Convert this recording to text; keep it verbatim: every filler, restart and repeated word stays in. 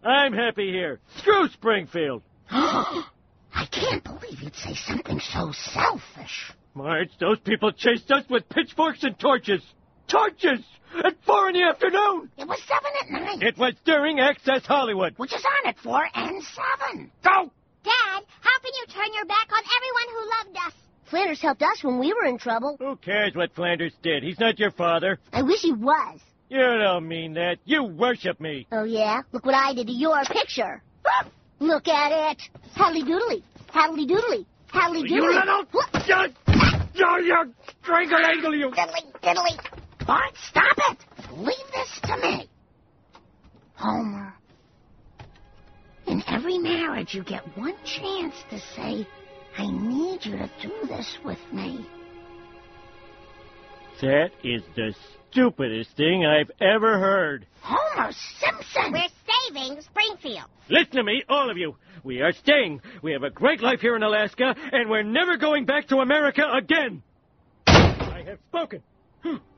I'm happy here. Screw Springfield. I can't believe you'd say something so selfish. Marge, those people chased us with pitchforks and torches. Torches! At four in the afternoon! It was seven at night. It was during Access Hollywood. Which is on at four and seven. Go! Dad, how can you turn your back on everyone who loved us? Flanders helped us when we were in trouble. Who cares what Flanders did? He's not your father. I wish he was. You don't mean that. You worship me. Oh, yeah? Look what I did to your picture. Look at it. Howdy doodly. Howdy doodly. Howdy doodly. You little... You, you, you strangle-angle, you... Diddly, diddly. Bart, stop it. Leave this to me. Homer, in every marriage you get one chance to say, I need you to do this with me. That is the stupidest thing I've ever heard. Homer Simpson! We're saving Springfield. Listen to me, all of you. We are staying. We have a great life here in Alaska, and we're never going back to America again. I have spoken.